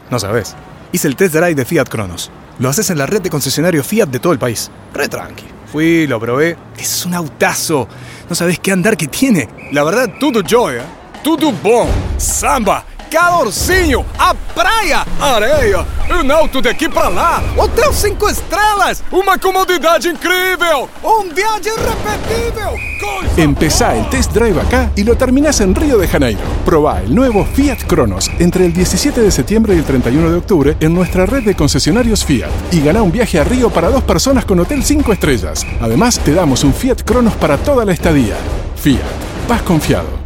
No sabes. Hice el test drive de Fiat Cronos. Lo haces en la red de concesionarios Fiat de todo el país. Re tranqui. Fui, lo probé. Es un autazo. No sabés qué andar que tiene. La verdad, tudo jóia. Tudo bom. Samba. Calorzinho, a praia, areia, auto daqui pra lá, hotel 5 estrelas, uma comodidade incrível, viaje irrepetível. Empezá el test drive acá y lo terminás en Río de Janeiro. Probá el nuevo Fiat Cronos entre el 17 de septiembre y el 31 de octubre en nuestra red de concesionarios Fiat. Y ganá un viaje a Río para 2 personas con hotel 5 estrellas. Además, te damos un Fiat Cronos para toda la estadía. Fiat, vas confiado.